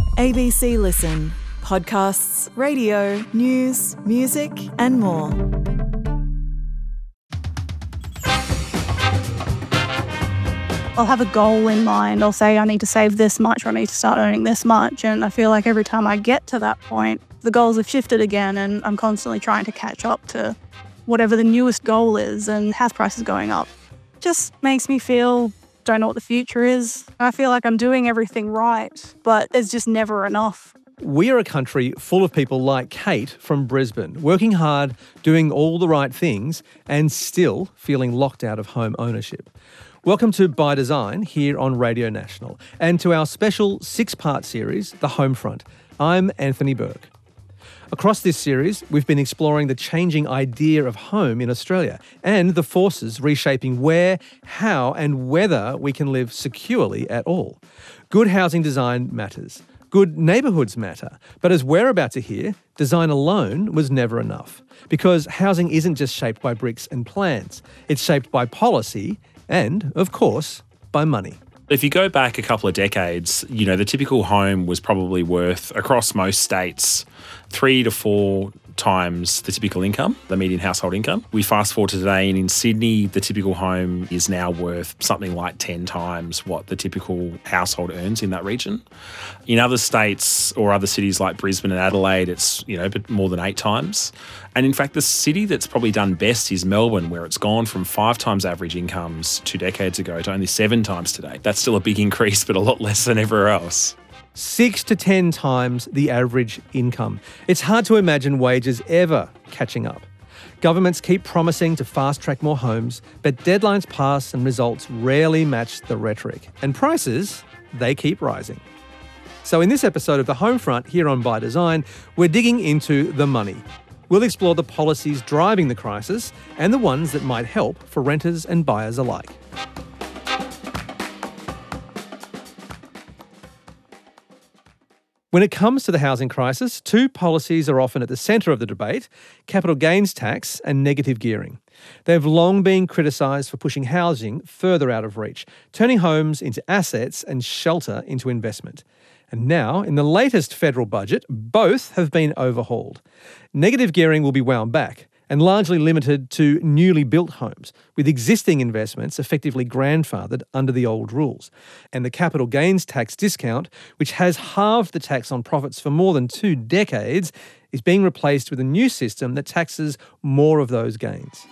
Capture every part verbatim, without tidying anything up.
A B C Listen. Podcasts, radio, news, music and more. I'll have a goal in mind. I'll say I need to save this much or I need to start earning this much. And I feel like every time I get to that point, the goals have shifted again and I'm constantly trying to catch up to whatever the newest goal is, and house prices going up. Just makes me feel, don't know what the future is. I feel like I'm doing everything right, but there's just never enough. We are a country full of people like Kate from Brisbane, working hard, doing all the right things, and still feeling locked out of home ownership. Welcome to By Design here on Radio National, and to our special six-part series, The Homefront. I'm Anthony Burke. Across this series, we've been exploring the changing idea of home in Australia and the forces reshaping where, how and whether we can live securely at all. Good housing design matters. Good neighbourhoods matter. But as we're about to hear, design alone was never enough. Because housing isn't just shaped by bricks and plans. It's shaped by policy and, of course, by money. If you go back a couple of decades, you know, the typical home was probably worth, across most states, three to four times the typical income, the median household income. We fast forward to today, and in Sydney, the typical home is now worth something like ten times what the typical household earns in that region. In other states or other cities like Brisbane and Adelaide, it's, you know, but more than eight times. And in fact, the city that's probably done best is Melbourne, where it's gone from five times average incomes two decades ago to only seven times today. That's still a big increase, but a lot less than everywhere else. Six to ten times the average income. It's hard to imagine wages ever catching up. Governments keep promising to fast-track more homes, but deadlines pass and results rarely match the rhetoric. And prices, they keep rising. So in this episode of The Homefront here on By Design, we're digging into the money. We'll explore the policies driving the crisis and the ones that might help for renters and buyers alike. When it comes to the housing crisis, two policies are often at the centre of the debate: capital gains tax and negative gearing. They've long been criticised for pushing housing further out of reach, turning homes into assets and shelter into investment. And now, in the latest federal budget, both have been overhauled. Negative gearing will be wound back and largely limited to newly built homes, with existing investments effectively grandfathered under the old rules. And the capital gains tax discount, which has halved the tax on profits for more than two decades, is being replaced with a new system that taxes more of those gains.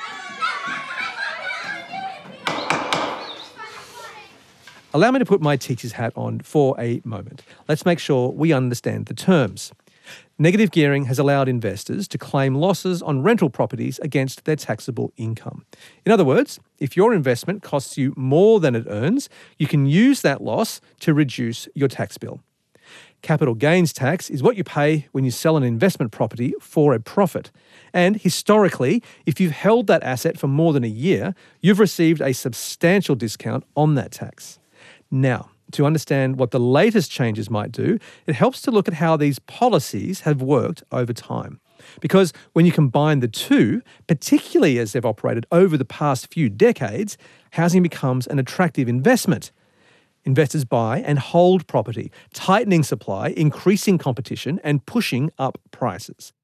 Allow me to put my teacher's hat on for a moment. Let's make sure we understand the terms. Negative gearing has allowed investors to claim losses on rental properties against their taxable income. In other words, if your investment costs you more than it earns, you can use that loss to reduce your tax bill. Capital gains tax is what you pay when you sell an investment property for a profit. And historically, if you've held that asset for more than a year, you've received a substantial discount on that tax. Now, to understand what the latest changes might do, it helps to look at how these policies have worked over time. Because when you combine the two, particularly as they've operated over the past few decades, housing becomes an attractive investment. Investors buy and hold property, tightening supply, increasing competition, and pushing up prices.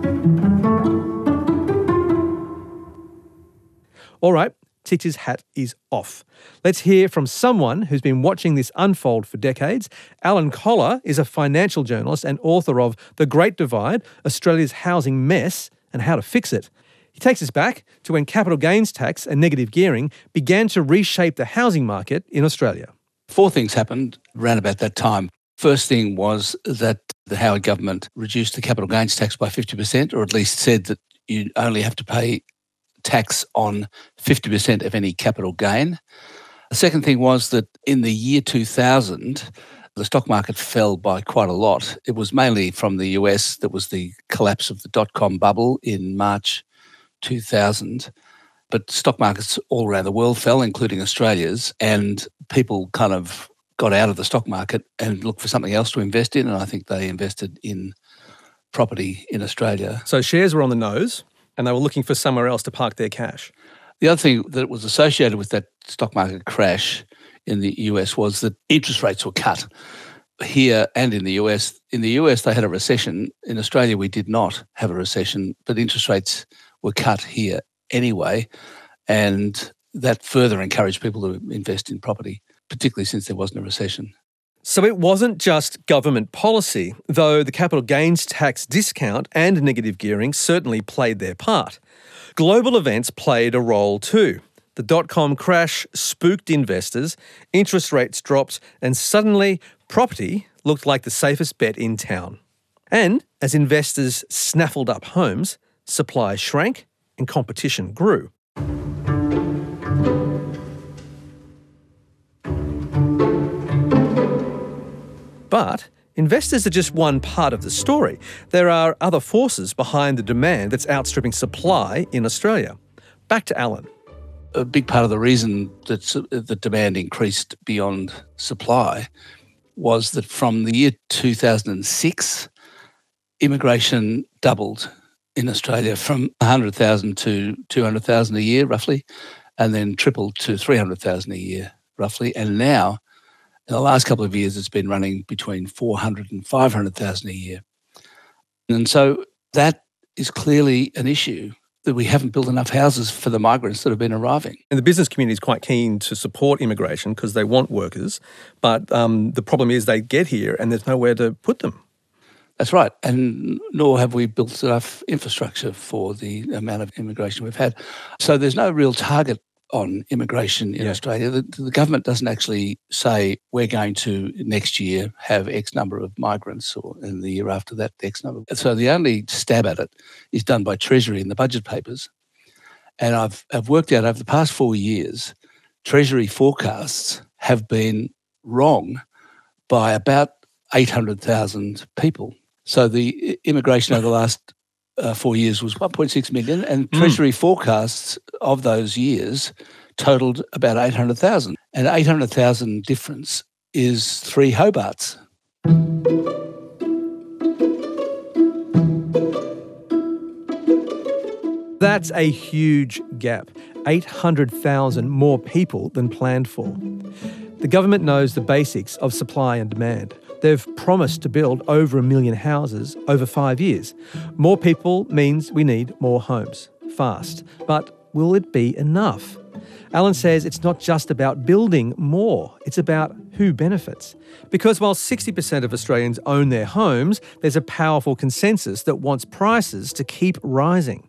All right. Teacher's hat is off. Let's hear from someone who's been watching this unfold for decades. Alan Kohler is a financial journalist and author of The Great Divide, Australia's Housing Mess and How to Fix It. He takes us back to when capital gains tax and negative gearing began to reshape the housing market in Australia. Four things happened around about that time. First thing was that the Howard government reduced the capital gains tax by fifty percent, or at least said that you only have to pay tax on fifty percent of any capital gain. The second thing was that in the year two thousand, the stock market fell by quite a lot. It was mainly from the U S. That was the collapse of the dot-com bubble in March two thousand. But stock markets all around the world fell, including Australia's, and people kind of got out of the stock market and looked for something else to invest in, and I think they invested in property in Australia. So shares were on the nose, and they were looking for somewhere else to park their cash. The other thing that was associated with that stock market crash in the U S was that interest rates were cut. here and in the U S. In the U S, they had a recession. In Australia, we did not have a recession, but interest rates were cut here anyway, and that further encouraged people to invest in property, particularly since there wasn't a recession. So it wasn't just government policy, though the capital gains tax discount and negative gearing certainly played their part. Global events played a role too. The dot-com crash spooked investors, interest rates dropped, and suddenly property looked like the safest bet in town. And as investors snaffled up homes, supply shrank and competition grew. But investors are just one part of the story. There are other forces behind the demand that's outstripping supply in Australia. Back to Alan. A big part of the reason that the demand increased beyond supply was that from the year two thousand six, immigration doubled in Australia from one hundred thousand to two hundred thousand a year, roughly, and then tripled to three hundred thousand a year, roughly. And now, in the last couple of years, it's been running between four hundred and five hundred thousand a year. And so that is clearly an issue, that we haven't built enough houses for the migrants that have been arriving. And the business community is quite keen to support immigration because they want workers, but um, the problem is they get here and there's nowhere to put them. That's right, and nor have we built enough infrastructure for the amount of immigration we've had. So there's no real target on immigration in Yeah. Australia. The, the government doesn't actually say we're going to next year have X number of migrants, or in the year after that, X number. So the only stab at it is done by Treasury in the budget papers. And I've, I've worked out over the past four years, Treasury forecasts have been wrong by about eight hundred thousand people. So the immigration over the last Uh, four years was one point six million, and Treasury mm. forecasts of those years totaled about eight hundred thousand. And eight hundred thousand difference is three Hobarts. That's a huge gap. eight hundred thousand more people than planned for. The government knows the basics of supply and demand. They've promised to build over a million houses over five years. More people means we need more homes, fast. But will it be enough? Alan says it's not just about building more, it's about who benefits. Because while sixty percent of Australians own their homes, there's a powerful consensus that wants prices to keep rising.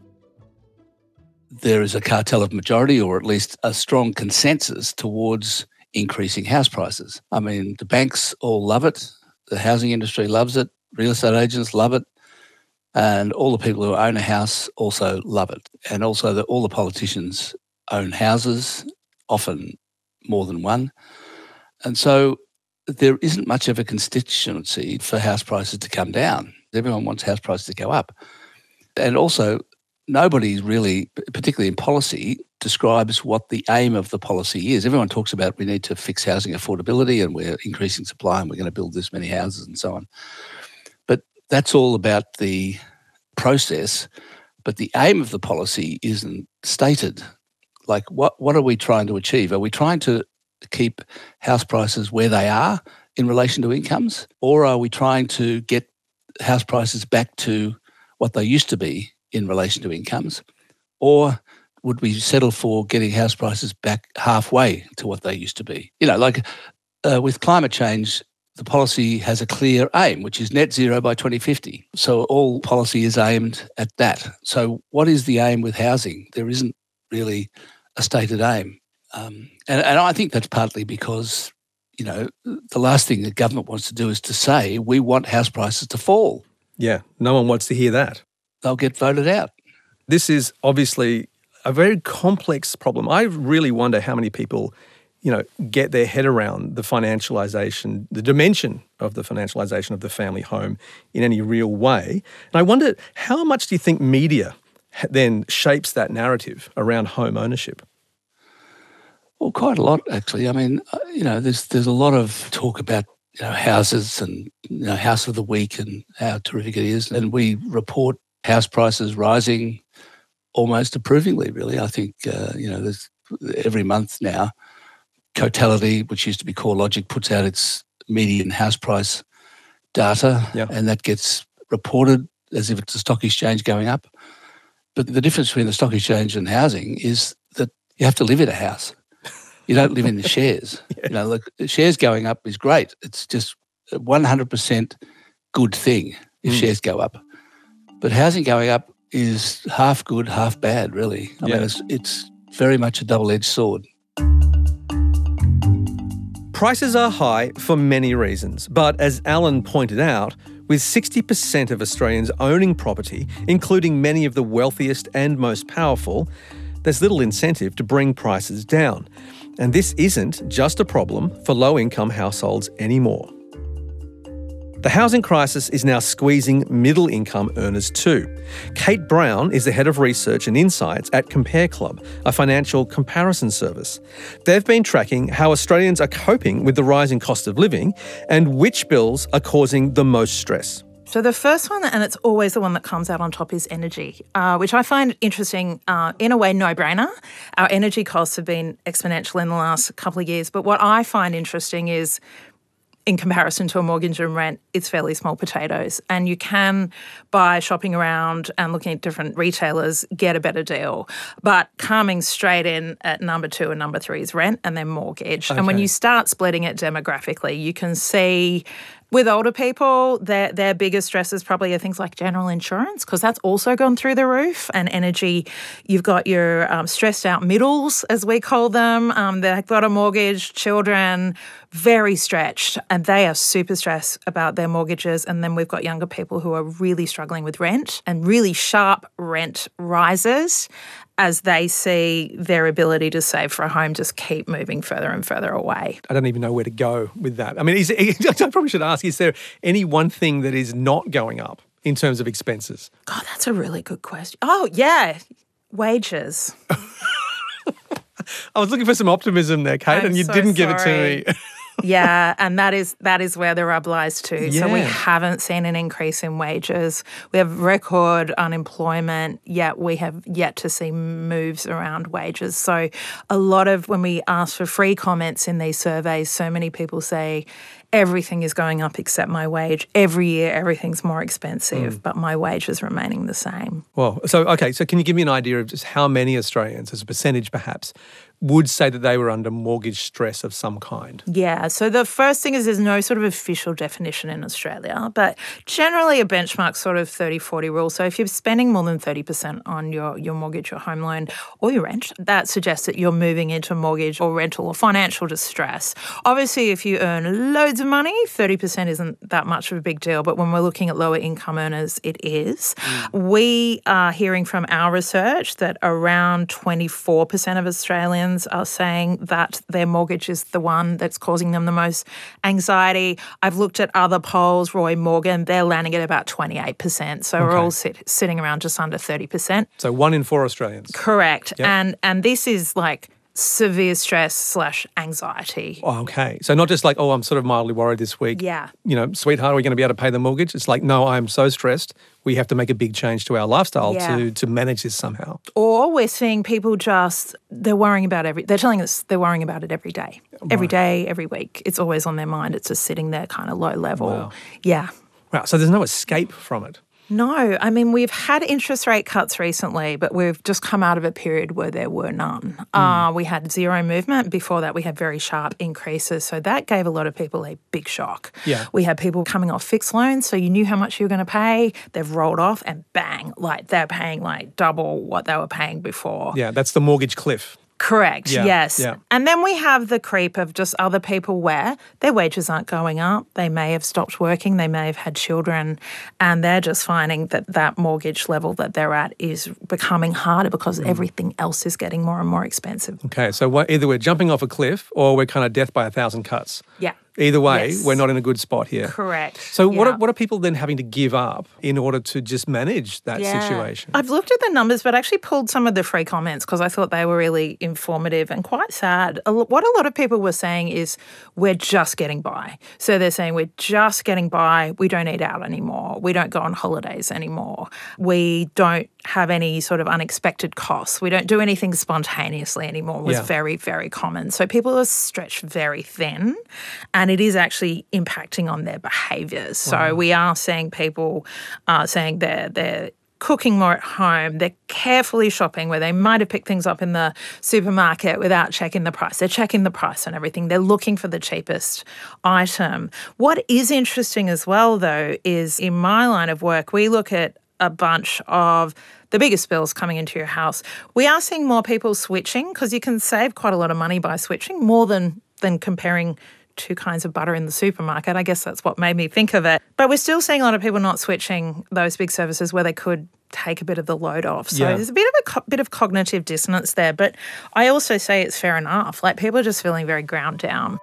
There is a cartel of majority, or at least a strong consensus towards increasing house prices. I mean, the banks all love it. The housing industry loves it. Real estate agents love it. And all the people who own a house also love it. And also that all the politicians own houses, often more than one. And so there isn't much of a constituency for house prices to come down. Everyone wants house prices to go up. And also, nobody really, particularly in policy, describes what the aim of the policy is. Everyone talks about we need to fix housing affordability and we're increasing supply and we're going to build this many houses and so on. But that's all about the process. But the aim of the policy isn't stated. Like, what, what are we trying to achieve? Are we trying to keep house prices where they are in relation to incomes? Or are we trying to get house prices back to what they used to be in relation to incomes? Or would we settle for getting house prices back halfway to what they used to be? You know, like uh, with climate change, the policy has a clear aim, which is net zero by twenty fifty. So all policy is aimed at that. So what is the aim with housing? There isn't really a stated aim. Um, and, and I think that's partly because, you know, the last thing the government wants to do is to say, we want house prices to fall. Yeah, no one wants to hear that. They'll get voted out. This is obviously a very complex problem. I really wonder how many people, you know, get their head around the financialisation, the dimension of the financialisation of the family home in any real way. And I wonder, how much do you think media then shapes that narrative around home ownership? Well, quite a lot, actually. I mean, you know, there's there's a lot of talk about, you know, houses and, you know, house of the week and how terrific it is. And we report house prices rising almost approvingly, really. I think, uh, you know, there's every month now, Cotality, which used to be CoreLogic, puts out its median house price data, Yeah. and that gets reported as if it's a stock exchange going up. But the difference between the stock exchange and housing is that you have to live in a house. You don't live in the shares. Yeah. You know, look, the shares going up is great. It's just a one hundred percent good thing if Mm. shares go up. But housing going up is half good, half bad, really. I Yeah. mean, it's, it's very much a double-edged sword. Prices are high for many reasons, but as Alan pointed out, with sixty percent of Australians owning property, including many of the wealthiest and most powerful, there's little incentive to bring prices down. And this isn't just a problem for low-income households anymore. The housing crisis is now squeezing middle-income earners too. Kate Brown is the head of research and insights at Compare Club, a financial comparison service. They've been tracking how Australians are coping with the rising cost of living and which bills are causing the most stress. So the first one, and it's always the one that comes out on top, is energy, uh, which I find interesting, uh, in a way, no-brainer. Our energy costs have been exponential in the last couple of years. But what I find interesting is, in comparison to a mortgage and rent, it's fairly small potatoes. And you can, by shopping around and looking at different retailers, get a better deal. But coming straight in at number two and number three is rent and then mortgage. Okay. And when you start splitting it demographically, you can see with older people, their their biggest stresses probably are things like general insurance, because that's also gone through the roof, and energy. You've got your um, stressed out middles, as we call them. Um, they've got a mortgage, children, very stretched, and they are super stressed about their mortgages. And then we've got younger people who are really struggling with rent and really sharp rent rises as they see their ability to save for a home just keep moving further and further away. I don't even know where to go with that. I mean, is, I probably should ask, is there any one thing that is not going up in terms of expenses? God, that's a really good question. Oh, yeah, wages. I was looking for some optimism there, Kate, I'm and you so didn't give sorry. it to me. Yeah, and that is that is where the rub lies too. So we Yeah. haven't seen an increase in wages. We have record unemployment, yet we have yet to see moves around wages. So a lot of, when we ask for free comments in these surveys, so many people say everything is going up except my wage. Every year everything's more expensive, but my wage is remaining the same. Well, so, okay, so can you give me an idea of just how many Australians, as a percentage perhaps, would say that they were under mortgage stress of some kind? Yeah, so the first thing is there's no sort of official definition in Australia, but generally a benchmark sort of thirty forty rule. So if you're spending more than thirty percent on your, your mortgage or home loan or your rent, that suggests that you're moving into mortgage or rental or financial distress. Obviously, if you earn loads of money, thirty percent isn't that much of a big deal, but when we're looking at lower income earners, it is. Mm. We are hearing from our research that around twenty-four percent of Australians are saying that their mortgage is the one that's causing them the most anxiety. I've looked at other polls, Roy Morgan, they're landing at about twenty-eight percent. So Okay. we're all sit, sitting around just under thirty percent. So one in four Australians. Correct. Yep. And and this is like severe stress slash anxiety. Oh, okay. So not just like, oh, I'm sort of mildly worried this week. Yeah. You know, sweetheart, are we going to be able to pay the mortgage? It's like, no, I'm so stressed. We have to make a big change to our lifestyle Yeah. to to manage this somehow. Or we're seeing people just, they're worrying about every, they're telling us they're worrying about it every day. Every day, every week. It's always on their mind. It's just sitting there kind of low level. Wow. Yeah. Wow. So there's no escape from it. No, I mean, we've had interest rate cuts recently, but we've just come out of a period where there were none. Mm. Uh, we had zero movement. Before that, we had very sharp increases. So that gave a lot of people a big shock. Yeah. We had people coming off fixed loans, so you knew how much you were going to pay. They've rolled off and bang, like they're paying like double what they were paying before. Yeah, that's the mortgage cliff. Correct, Yeah, yes. yeah. And then we have the creep of just other people where their wages aren't going up. They may have stopped working. They may have had children, and they're just finding that that mortgage level that they're at is becoming harder because Mm. everything else is getting more and more expensive. Okay, so what, either we're jumping off a cliff or we're kind of death by a thousand cuts. Yeah. Either way, Yes. we're not in a good spot here. Correct. So what, Yeah. are, what are people then having to give up in order to just manage that Yeah. situation? I've looked at the numbers, but actually pulled some of the free comments because I thought they were really informative and quite sad. A lo- What a lot of people were saying is we're just getting by. So they're saying we're just getting by. We don't eat out anymore. We don't go on holidays anymore. We don't have any sort of unexpected costs. We don't do anything spontaneously anymore was Yeah. very, very common. So people are stretched very thin. And and it is actually impacting on their behaviours. So wow. we are seeing people uh, saying they're they're cooking more at home. They're carefully shopping where they might have picked things up in the supermarket without checking the price. They're checking the price on everything. They're looking for the cheapest item. What is interesting as well, though, is in my line of work, we look at a bunch of the biggest bills coming into your house. We are seeing more people switching because you can save quite a lot of money by switching, more than than comparing two kinds of butter in the supermarket. I guess that's what made me think of it. But we're still seeing a lot of people not switching those big services where they could take a bit of the load off. So yeah. there's a bit of a co- bit of cognitive dissonance there. But I also say it's fair enough. Like, people are just feeling very ground down.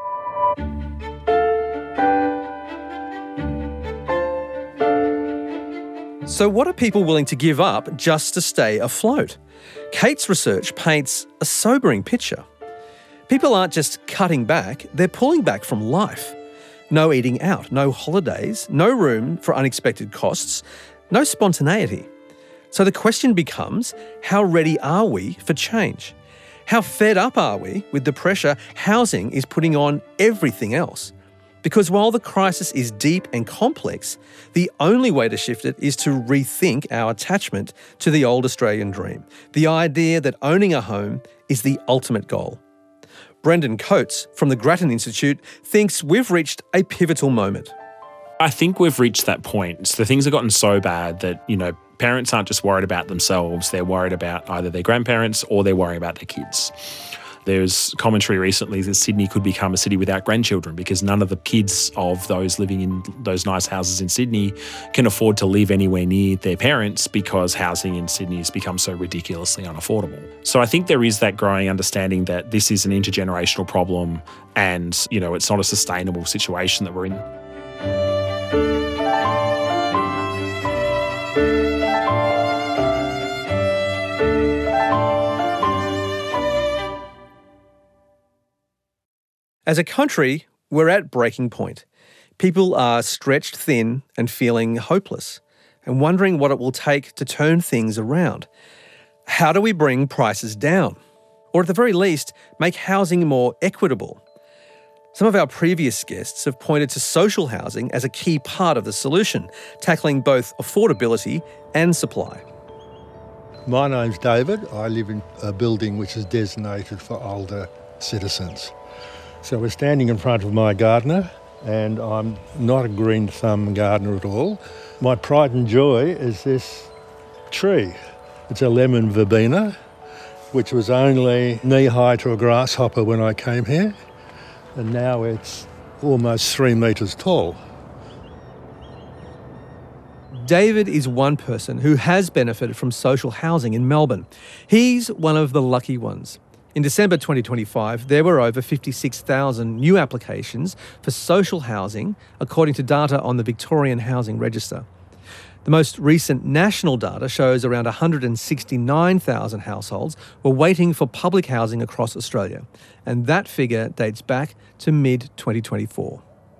So what are people willing to give up just to stay afloat? Kate's research paints a sobering picture. People aren't just cutting back, they're pulling back from life. No eating out, no holidays, no room for unexpected costs, no spontaneity. So the question becomes, how ready are we for change? How fed up are we with the pressure housing is putting on everything else? Because while the crisis is deep and complex, the only way to shift it is to rethink our attachment to the old Australian dream, the idea that owning a home is the ultimate goal. Brendan Coates from the Grattan Institute thinks we've reached a pivotal moment. I think we've reached that point. So things have gotten so bad that, you know, parents aren't just worried about themselves, they're worried about either their grandparents or they're worrying about their kids. There's commentary recently that Sydney could become a city without grandchildren because none of the kids of those living in those nice houses in Sydney can afford to live anywhere near their parents because housing in Sydney has become so ridiculously unaffordable. So I think there is that growing understanding that this is an intergenerational problem and, you know, it's not a sustainable situation that we're in. As a country, we're at breaking point. People are stretched thin and feeling hopeless and wondering what it will take to turn things around. How do we bring prices down? Or at the very least, make housing more equitable? Some of our previous guests have pointed to social housing as a key part of the solution, tackling both affordability and supply. My name's David. I live in a building which is designated for older citizens. So we're standing in front of my gardener, and I'm not a green thumb gardener at all. My pride and joy is this tree. It's a lemon verbena, which was only knee-high to a grasshopper when I came here, and now it's almost three metres tall. David is one person who has benefited from social housing in Melbourne. He's one of the lucky ones. In December twenty twenty-five, there were over fifty-six thousand new applications for social housing, according to data on the Victorian Housing Register. The most recent national data shows around one hundred sixty-nine thousand households were waiting for public housing across Australia, and that figure dates back to mid twenty twenty-four.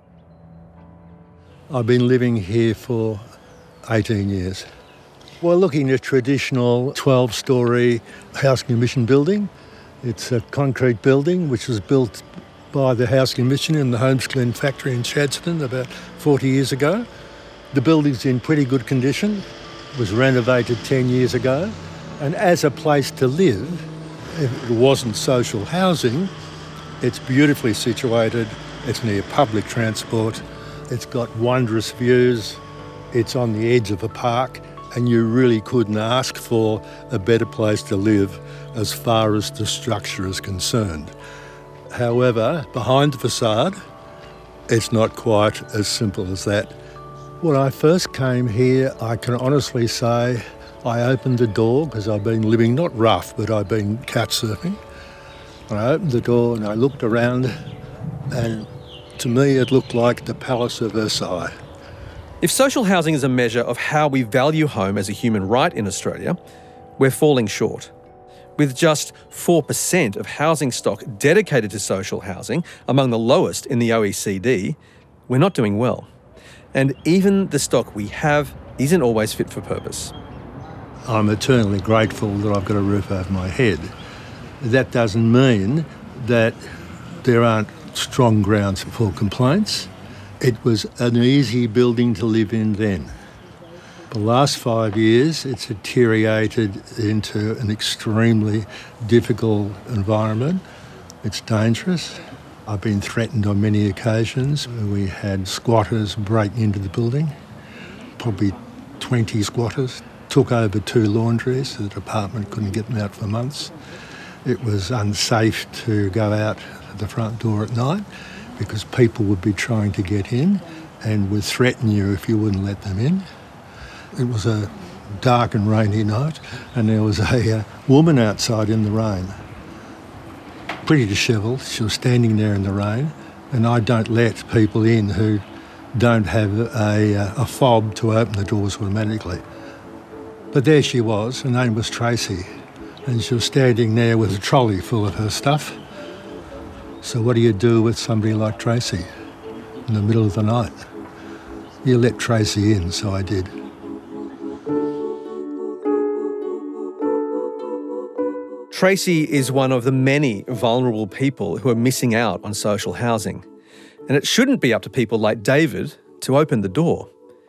I've been living here for eighteen years. We're looking at a traditional twelve-storey housing commission building. It's a concrete building which was built by the Housing Commission in the Holmes Glen factory in Chadstone about forty years ago. The building's in pretty good condition. It was renovated ten years ago. And as a place to live, if it wasn't social housing, it's beautifully situated. It's near public transport. It's got wondrous views. It's on the edge of a park, and you really couldn't ask for a better place to live as far as the structure is concerned. However, behind the facade, it's not quite as simple as that. When I first came here, I can honestly say I opened the door, because I've been living, not rough, but I've been couch surfing. I opened the door and I looked around, and to me it looked like the Palace of Versailles. If social housing is a measure of how we value home as a human right in Australia, we're falling short. With just four percent of housing stock dedicated to social housing, among the lowest in the O E C D, we're not doing well. And even the stock we have isn't always fit for purpose. I'm eternally grateful that I've got a roof over my head. That doesn't mean that there aren't strong grounds for complaints. It was an easy building to live in then. The last five years, it's deteriorated into an extremely difficult environment. It's dangerous. I've been threatened on many occasions. We had squatters breaking into the building, probably twenty squatters, took over two laundries. The department couldn't get them out for months. It was unsafe to go out the front door at night because people would be trying to get in and would threaten you if you wouldn't let them in. It was a dark and rainy night, and there was a uh, woman outside in the rain, pretty dishevelled. She was standing there in the rain, and I don't let people in who don't have a, uh, a fob to open the doors automatically. But there she was. Her name was Tracy, and she was standing there with a trolley full of her stuff. So what do you do with somebody like Tracy in the middle of the night? You let Tracy in, so I did. Tracy is one of the many vulnerable people who are missing out on social housing. And it shouldn't be up to people like David to open the door.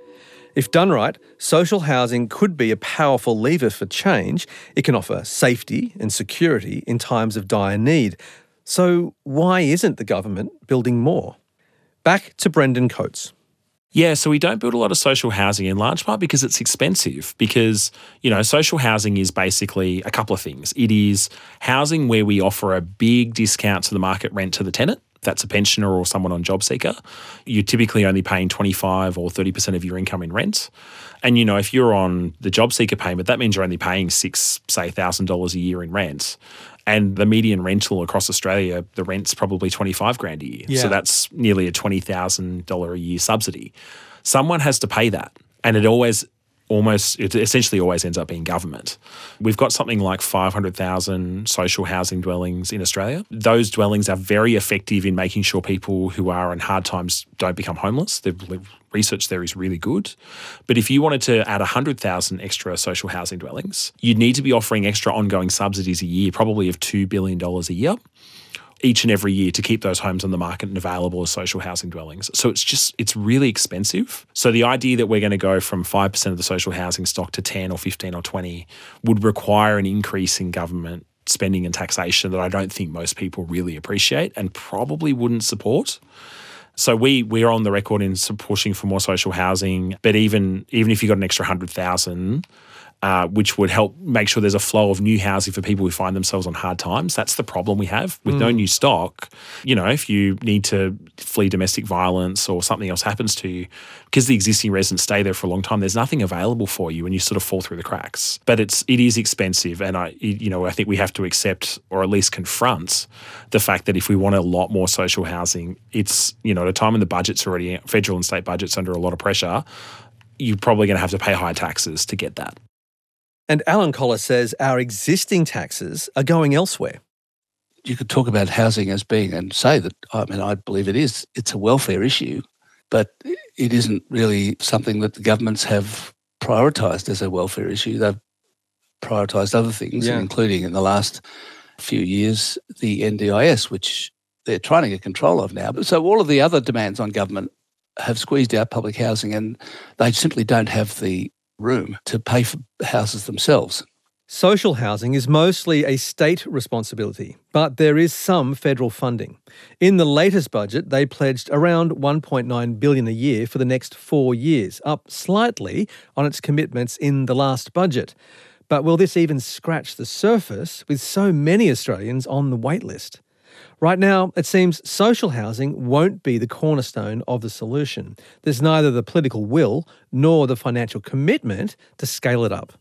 If done right, social housing could be a powerful lever for change. It can offer safety and security in times of dire need. So why isn't the government building more? Back to Brendan Coates. Yeah, so we don't build a lot of social housing in large part because it's expensive because, you know, social housing is basically a couple of things. It is housing where we offer a big discount to the market rent to the tenant. That's a pensioner or someone on JobSeeker. You're typically only paying twenty-five or thirty percent of your income in rent. And, you know, if you're on the JobSeeker payment, that means you're only paying six, say, one thousand dollars a year in rent. And the median rental across Australia, the rent's probably twenty-five grand a year. Yeah. So that's nearly a twenty thousand dollars a year subsidy. Someone has to pay that. And it always, almost, it essentially always ends up being government. We've got something like five hundred thousand social housing dwellings in Australia. Those dwellings are very effective in making sure people who are in hard times don't become homeless. The research there is really good. But if you wanted to add one hundred thousand extra social housing dwellings, you'd need to be offering extra ongoing subsidies a year, probably of two billion dollars a year, each and every year to keep those homes on the market and available as social housing dwellings. So it's just, it's really expensive. So the idea that we're going to go from five percent of the social housing stock to ten or fifteen or twenty would require an increase in government spending and taxation that I don't think most people really appreciate and probably wouldn't support. So we we're on the record in pushing for more social housing, but even even if you got an extra one hundred thousand, uh, which would help make sure there's a flow of new housing for people who find themselves on hard times. That's the problem we have with mm. no new stock. You know, if you need to flee domestic violence or something else happens to you, because the existing residents stay there for a long time, there's nothing available for you and you sort of fall through the cracks. But it's it is expensive, and I you know I think we have to accept or at least confront the fact that if we want a lot more social housing, it's, you know, at a time when the budget's already, federal and state budgets under a lot of pressure, you're probably going to have to pay high taxes to get that. And Alan Collar says our existing taxes are going elsewhere. You could talk about housing as being, and say that, I mean, I believe it is, it's a welfare issue, but it isn't really something that the governments have prioritised as a welfare issue. They've prioritised other things, yeah. including in the last few years, the N D I S, which they're trying to get control of now. So all of the other demands on government have squeezed out public housing, and they simply don't have the room to pay for houses themselves. Social housing is mostly a state responsibility, but there is some federal funding. In the latest budget, they pledged around one point nine billion dollars a year for the next four years, up slightly on its commitments in the last budget. But will this even scratch the surface with so many Australians on the wait list? Right now, it seems social housing won't be the cornerstone of the solution. There's neither the political will nor the financial commitment to scale it up.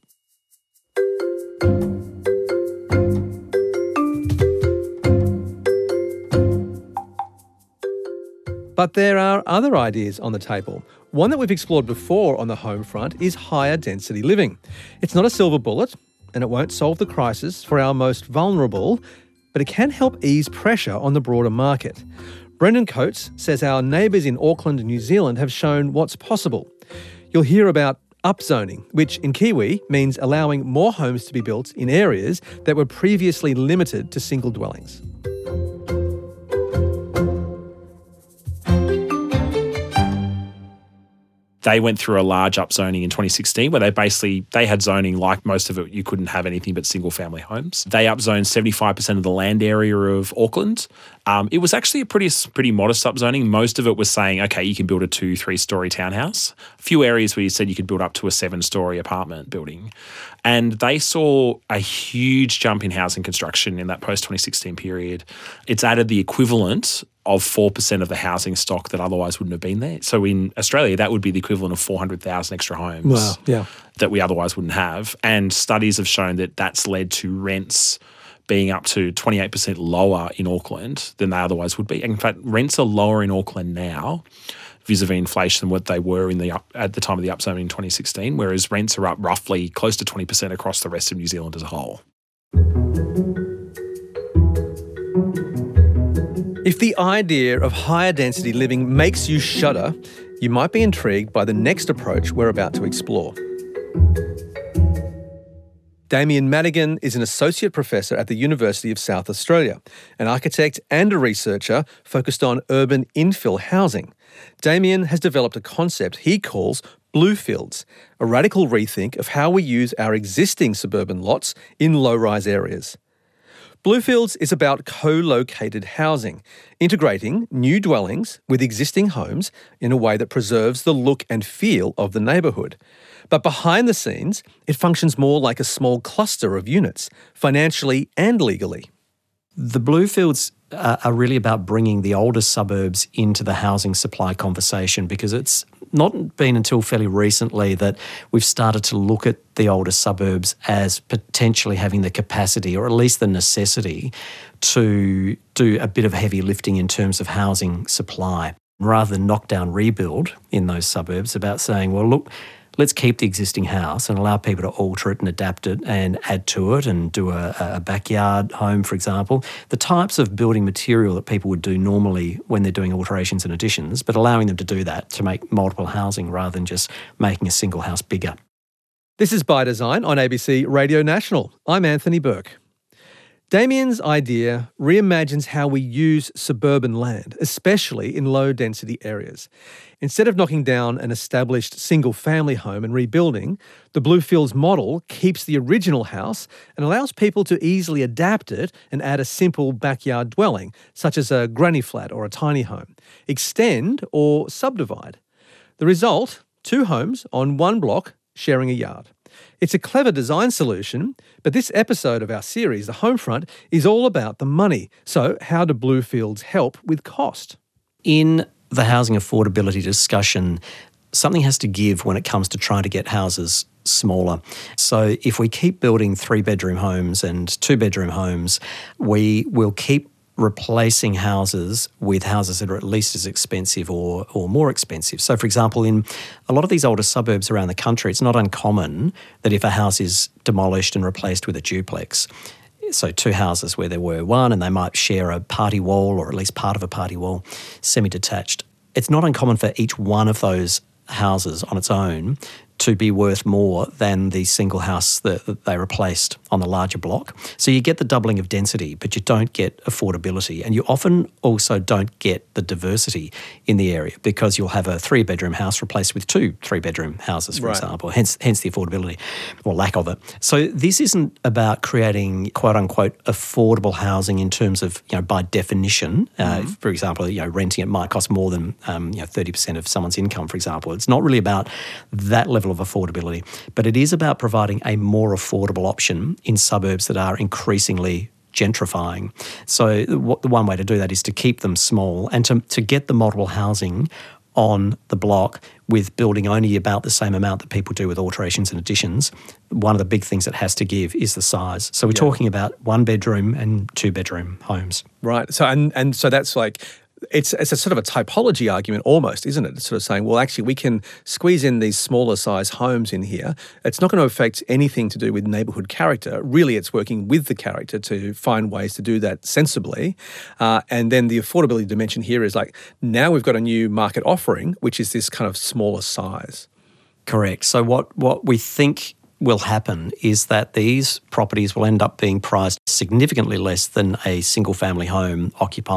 But there are other ideas on the table. One that we've explored before on the home front is higher density living. It's not a silver bullet, and it won't solve the crisis for our most vulnerable, but it can help ease pressure on the broader market. Brendan Coates says our neighbours in Auckland and New Zealand have shown what's possible. You'll hear about upzoning, which in Kiwi means allowing more homes to be built in areas that were previously limited to single dwellings. They went through a large upzoning in twenty sixteen where they basically, they had zoning like most of it, you couldn't have anything but single family homes. They upzoned seventy-five percent of the land area of Auckland. Um, it was actually a pretty pretty modest upzoning. Most of it was saying, okay, you can build a two, three-story townhouse. A few areas where you said you could build up to a seven-story apartment building. And they saw a huge jump in housing construction in that post-twenty sixteen period. It's added the equivalent of four percent of the housing stock that otherwise wouldn't have been there. So in Australia, that would be the equivalent of four hundred thousand extra homes Wow, yeah. that we otherwise wouldn't have. And studies have shown that that's led to rents being up to twenty-eight percent lower in Auckland than they otherwise would be. In fact, rents are lower in Auckland now vis-a-vis inflation than what they were in the up, at the time of the upzoning in twenty sixteen, whereas rents are up roughly close to twenty percent across the rest of New Zealand as a whole. If the idea of higher density living makes you shudder, you might be intrigued by the next approach we're about to explore. Damien Madigan is an associate professor at the University of South Australia, an architect and a researcher focused on urban infill housing. Damien has developed a concept he calls Bluefields, a radical rethink of how we use our existing suburban lots in low-rise areas. Bluefields is about co-located housing, integrating new dwellings with existing homes in a way that preserves the look and feel of the neighbourhood. But behind the scenes, it functions more like a small cluster of units, financially and legally. The Bluefields uh, are really about bringing the older suburbs into the housing supply conversation, because it's not been until fairly recently that we've started to look at the older suburbs as potentially having the capacity, or at least the necessity, to do a bit of heavy lifting in terms of housing supply. Rather than knock down rebuild in those suburbs, about saying, well, look, let's keep the existing house and allow people to alter it and adapt it and add to it and do a, a backyard home, for example. The types of building material that people would do normally when they're doing alterations and additions, but allowing them to do that to make multiple housing rather than just making a single house bigger. This is By Design on A B C Radio National. I'm Anthony Burke. Damien's idea reimagines how we use suburban land, especially in low-density areas. Instead of knocking down an established single-family home and rebuilding, the Bluefields model keeps the original house and allows people to easily adapt it and add a simple backyard dwelling, such as a granny flat or a tiny home, extend or subdivide. The result, two homes on one block sharing a yard. It's a clever design solution, but this episode of our series, The Homefront, is all about the money. So how do Bluefields help with cost? In the housing affordability discussion, something has to give when it comes to trying to get houses smaller. So if we keep building three-bedroom homes and two-bedroom homes, we will keep replacing houses with houses that are at least as expensive or or more expensive. So, for example, in a lot of these older suburbs around the country, it's not uncommon that if a house is demolished and replaced with a duplex, so two houses where there were one and they might share a party wall or at least part of a party wall, semi-detached, it's not uncommon for each one of those houses on its own to be worth more than the single house that, that they replaced on the larger block. So you get the doubling of density, but you don't get affordability. And you often also don't get the diversity in the area, because you'll have a three-bedroom house replaced with two three-bedroom houses, for right. example, hence hence the affordability or lack of it. So this isn't about creating quote-unquote affordable housing in terms of, you know, by definition. Uh, mm-hmm. For example, you know, renting it might cost more than um, you know, thirty percent of someone's income, for example. It's not really about that level of affordability, but it is about providing a more affordable option in suburbs that are increasingly gentrifying. So the one way to do that is to keep them small and to, to get the multiple housing on the block with building only about the same amount that people do with alterations and additions. One of the big things that has to give is the size. So we're yeah. talking about one bedroom and two bedroom homes. Right. So and and so that's like It's it's a sort of a typology argument almost, isn't it? It's sort of saying, well, actually, we can squeeze in these smaller size homes in here. It's not going to affect anything to do with neighbourhood character. Really, it's working with the character to find ways to do that sensibly. Uh, and then the affordability dimension here is like, now we've got a new market offering, which is this kind of smaller size. Correct. So what what we think will happen is that these properties will end up being priced significantly less than a single family home occupying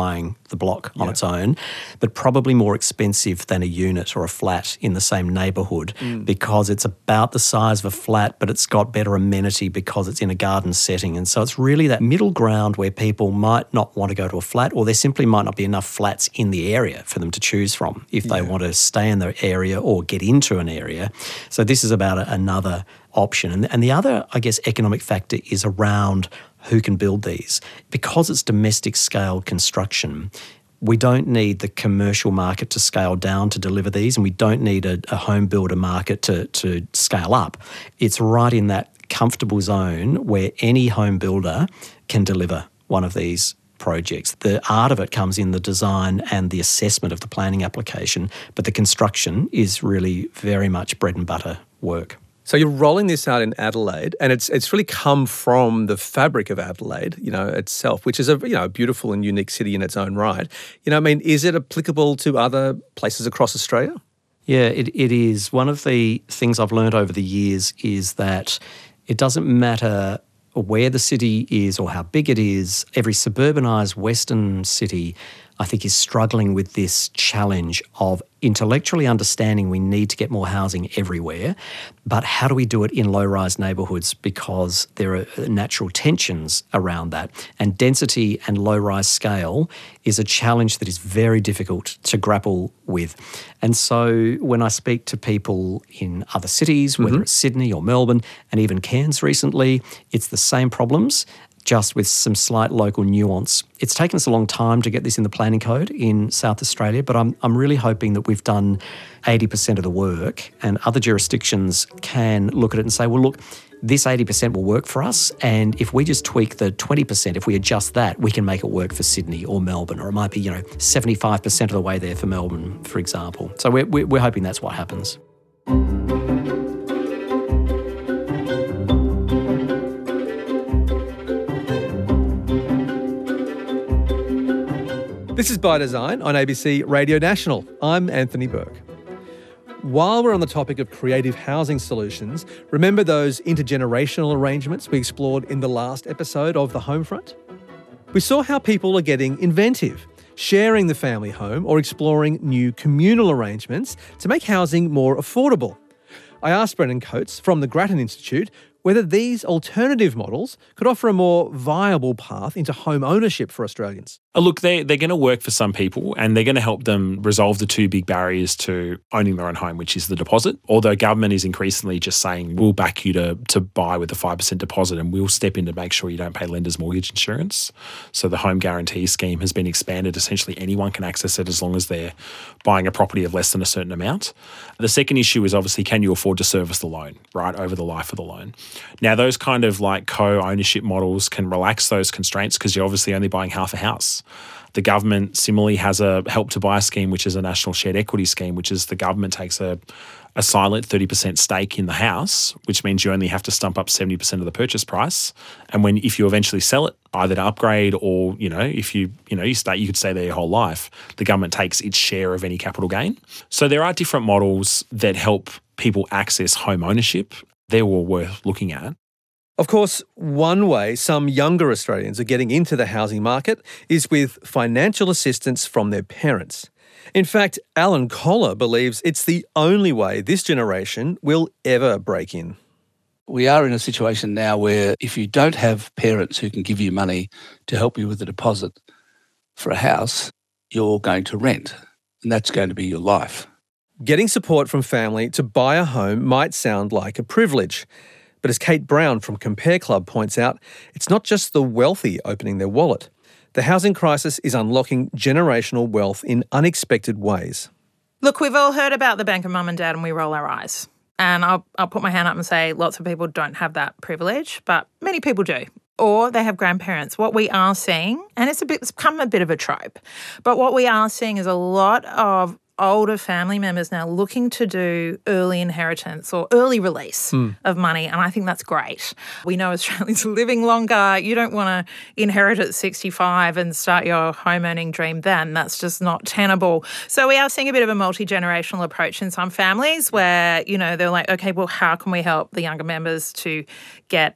the block on Yeah. its own, but probably more expensive than a unit or a flat in the same neighbourhood Mm. because it's about the size of a flat, but it's got better amenity because it's in a garden setting. And so it's really that middle ground where people might not want to go to a flat, or there simply might not be enough flats in the area for them to choose from if they Yeah. want to stay in the area or get into an area. So this is about a, another option. And, and the other, I guess, economic factor is around who can build these. Because it's domestic scale construction, we don't need the commercial market to scale down to deliver these, and we don't need a, a home builder market to, to scale up. It's right in that comfortable zone where any home builder can deliver one of these projects. The art of it comes in the design and the assessment of the planning application, but the construction is really very much bread and butter work. So you're rolling this out in Adelaide, and it's it's really come from the fabric of Adelaide, you know, itself, which is a you know a beautiful and unique city in its own right. You know, I mean, is it applicable to other places across Australia? Yeah, it, it is. One of the things I've learned over the years is that it doesn't matter where the city is or how big it is. Every suburbanised Western city, I think, is struggling with this challenge of intellectually understanding we need to get more housing everywhere, but how do we do it in low-rise neighbourhoods, because there are natural tensions around that. And density and low-rise scale is a challenge that is very difficult to grapple with. And so when I speak to people in other cities, whether Mm-hmm. it's Sydney or Melbourne and even Cairns recently, it's the same problems, just with some slight local nuance. It's taken us a long time to get this in the planning code in South Australia, but I'm I'm really hoping that we've done eighty percent of the work and other jurisdictions can look at it and say, well, look, this eighty percent will work for us, and if we just tweak the twenty percent, if we adjust that, we can make it work for Sydney or Melbourne, or it might be, you know, seventy-five percent of the way there for Melbourne, for example. So we're, we're, we're hoping that's what happens. This is By Design on A B C Radio National. I'm Anthony Burke. While we're on the topic of creative housing solutions, remember those intergenerational arrangements we explored in the last episode of The Homefront? We saw how people are getting inventive, sharing the family home or exploring new communal arrangements to make housing more affordable. I asked Brendan Coates from the Grattan Institute whether these alternative models could offer a more viable path into home ownership for Australians. Uh, Look, they, they're going to work for some people, and they're going to help them resolve the two big barriers to owning their own home, which is the deposit. Although government is increasingly just saying, we'll back you to, to buy with a five percent deposit, and we'll step in to make sure you don't pay lender's mortgage insurance. So the home guarantee scheme has been expanded. Essentially, anyone can access it as long as they're buying a property of less than a certain amount. The second issue is obviously, can you afford to service the loan, right, over the life of the loan? Now, those kind of like co-ownership models can relax those constraints because you're obviously only buying half a house. The government similarly has a Help to Buy scheme, which is a national shared equity scheme, which is the government takes a, a silent thirty percent stake in the house, which means you only have to stump up seventy percent of the purchase price. And when if you eventually sell it, either to upgrade or, you know, if you, you know, you stay, you could stay there your whole life, the government takes its share of any capital gain. So there are different models that help people access home ownership. They're all worth looking at. Of course, one way some younger Australians are getting into the housing market is with financial assistance from their parents. In fact, Alan Kohler believes it's the only way this generation will ever break in. We are in a situation now where if you don't have parents who can give you money to help you with the deposit for a house, you're going to rent, and that's going to be your life. Getting support from family to buy a home might sound like a privilege. But as Kate Brown from Compare Club points out, it's not just the wealthy opening their wallet. The housing crisis is unlocking generational wealth in unexpected ways. Look, we've all heard about the bank of mum and dad and we roll our eyes. And I'll, I'll put my hand up and say lots of people don't have that privilege, but many people do. Or they have grandparents. What we are seeing, and it's, a bit, it's become a bit of a trope, but what we are seeing is a lot of older family members now looking to do early inheritance or early release mm. of money, and I think that's great. We know Australians are living longer. You don't want to inherit at sixty-five and start your home earning dream then. That's just not tenable. So we are seeing a bit of a multi-generational approach in some families where, you know, they're like, okay, well, how can we help the younger members to get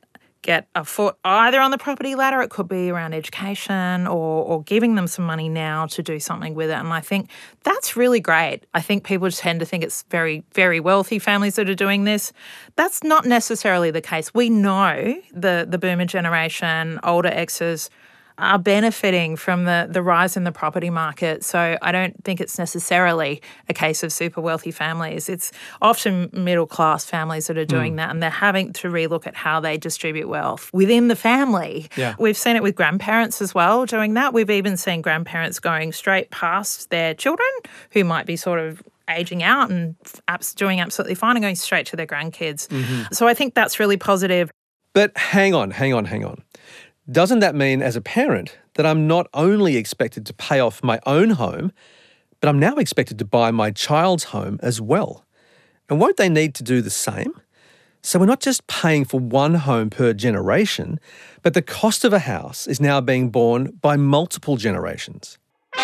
get a foot either on the property ladder, it could be around education or, or giving them some money now to do something with it. And I think that's really great. I think people tend to think it's very, very wealthy families that are doing this. That's not necessarily the case. We know the, the boomer generation, older exes, are benefiting from the, the rise in the property market. So I don't think it's necessarily a case of super wealthy families. It's often middle class families that are doing mm. that, and they're having to relook at how they distribute wealth within the family. Yeah. We've seen it with grandparents as well doing that. We've even seen grandparents going straight past their children who might be sort of aging out and doing absolutely fine and going straight to their grandkids. Mm-hmm. So I think that's really positive. But hang on, hang on, hang on. Doesn't that mean, as a parent, that I'm not only expected to pay off my own home, but I'm now expected to buy my child's home as well? And won't they need to do the same? So we're not just paying for one home per generation, but the cost of a house is now being borne by multiple generations.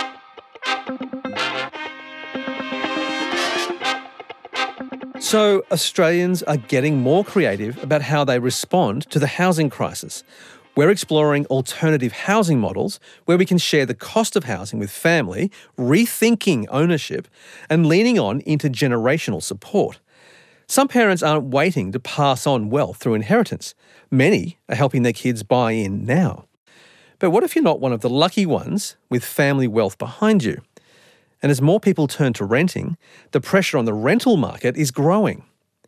So Australians are getting more creative about how they respond to the housing crisis. We're exploring alternative housing models where we can share the cost of housing with family, rethinking ownership, and leaning on intergenerational support. Some parents aren't waiting to pass on wealth through inheritance. Many are helping their kids buy in now. But what if you're not one of the lucky ones with family wealth behind you? And as more people turn to renting, the pressure on the rental market is growing.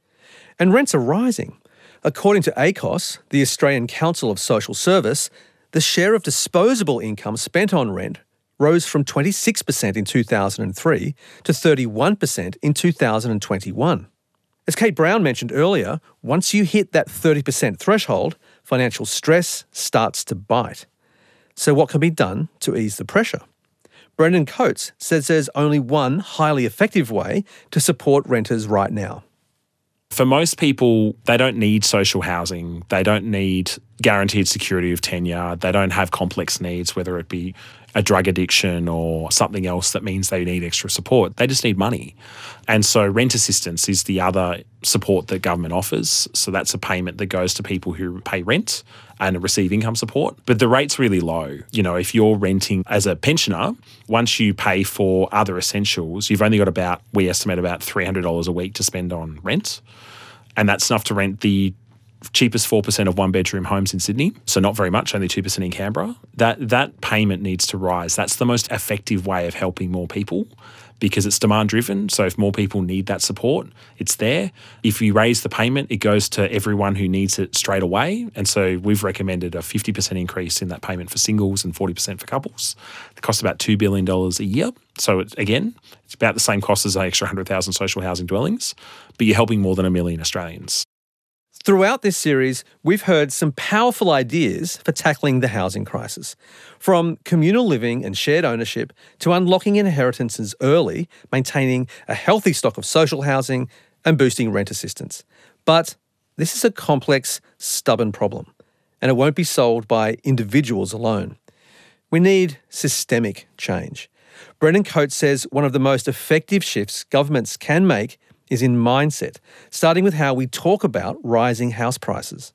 And rents are rising. According to A C O S, the Australian Council of Social Service, the share of disposable income spent on rent rose from twenty-six percent in two thousand three to thirty-one percent in two thousand twenty-one. As Kate Brown mentioned earlier, once you hit that thirty percent threshold, financial stress starts to bite. So what can be done to ease the pressure? Brendan Coates says there's only one highly effective way to support renters right now. For most people, they don't need social housing. They don't need guaranteed security of tenure. They don't have complex needs, whether it be a drug addiction or something else that means they need extra support. They just need money. And so rent assistance is the other support that government offers. So that's a payment that goes to people who pay rent and receive income support. But the rate's really low. You know, if you're renting as a pensioner, once you pay for other essentials, you've only got about, we estimate about three hundred dollars a week to spend on rent. And that's enough to rent the cheapest four percent of one-bedroom homes in Sydney, so not very much, only two percent in Canberra. That that payment needs to rise. That's the most effective way of helping more people because it's demand-driven. So if more people need that support, it's there. If you raise the payment, it goes to everyone who needs it straight away. And so we've recommended a fifty percent increase in that payment for singles and forty percent for couples. It costs about two billion dollars a year. So it, again, it's about the same cost as an extra one hundred thousand social housing dwellings, but you're helping more than a million Australians. Throughout this series, we've heard some powerful ideas for tackling the housing crisis. From communal living and shared ownership to unlocking inheritances early, maintaining a healthy stock of social housing and boosting rent assistance. But this is a complex, stubborn problem, and it won't be solved by individuals alone. We need systemic change. Brendan Coates says one of the most effective shifts governments can make is in mindset, starting with how we talk about rising house prices.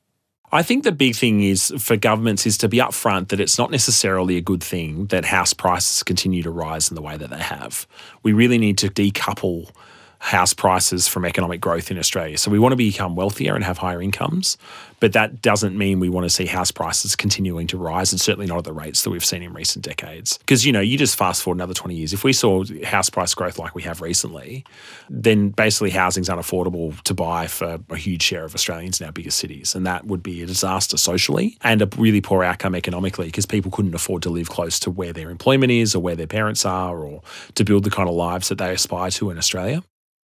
I think the big thing is for governments is to be upfront that it's not necessarily a good thing that house prices continue to rise in the way that they have. We really need to decouple house prices from economic growth in Australia. So we want to become wealthier and have higher incomes, but that doesn't mean we want to see house prices continuing to rise, and certainly not at the rates that we've seen in recent decades. Because, you know, you just fast forward another twenty years. If we saw house price growth like we have recently, then basically housing's unaffordable to buy for a huge share of Australians in our biggest cities. And that would be a disaster socially and a really poor outcome economically because people couldn't afford to live close to where their employment is or where their parents are or to build the kind of lives that they aspire to in Australia.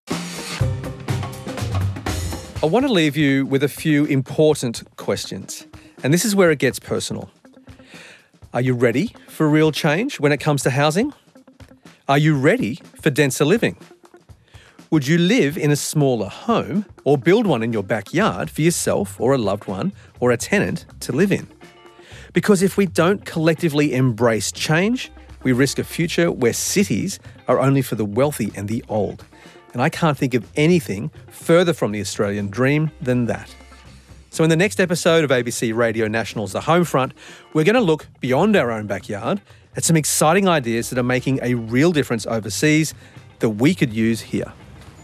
I want to leave you with a few important questions, and this is where it gets personal. Are you ready for real change when it comes to housing? Are you ready for denser living? Would you live in a smaller home or build one in your backyard for yourself or a loved one or a tenant to live in? Because if we don't collectively embrace change, we risk a future where cities are only for the wealthy and the old. And I can't think of anything further from the Australian dream than that. So in the next episode of A B C Radio National's The Homefront, we're going to look beyond our own backyard at some exciting ideas that are making a real difference overseas that we could use here.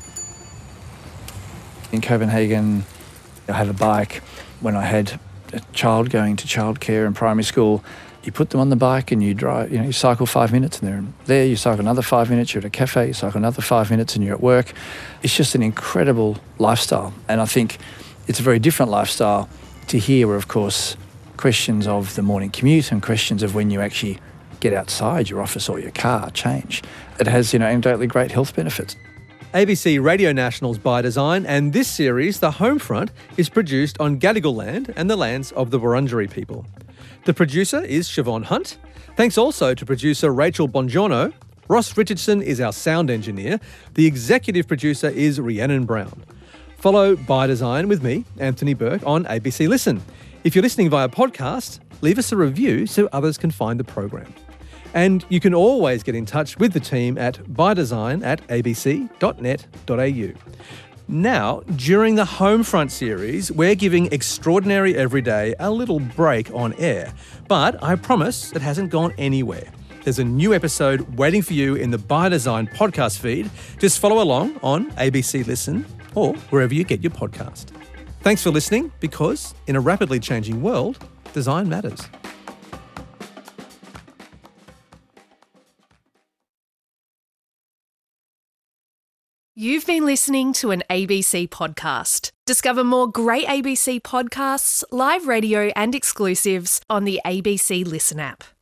In Copenhagen, I had a bike. When I had a child going to childcare in primary school, you put them on the bike and you drive, you know, you cycle five minutes and they're there, you cycle another five minutes, you're at a cafe, you cycle another five minutes and you're at work. It's just an incredible lifestyle. And I think it's a very different lifestyle to here where, of course, questions of the morning commute and questions of when you actually get outside your office or your car change. It has, you know, undoubtedly great health benefits. A B C Radio National's By Design, and this series, The Homefront, is produced on Gadigal land and the lands of the Wurundjeri people. The producer is Siobhan Hunt. Thanks also to producer Rachel Bongiorno. Ross Richardson is our sound engineer. The executive producer is Rhiannon Brown. Follow By Design with me, Anthony Burke, on A B C Listen. If you're listening via podcast, leave us a review so others can find the program. And you can always get in touch with the team at bydesign at a b c dot net dot a u. Now, during the Homefront series, we're giving Extraordinary Everyday a little break on air. But I promise it hasn't gone anywhere. There's a new episode waiting for you in the By Design podcast feed. Just follow along on A B C Listen or wherever you get your podcast. Thanks for listening, because in a rapidly changing world, design matters. You've been listening to an A B C podcast. Discover more great A B C podcasts, live radio and exclusives on the A B C Listen app.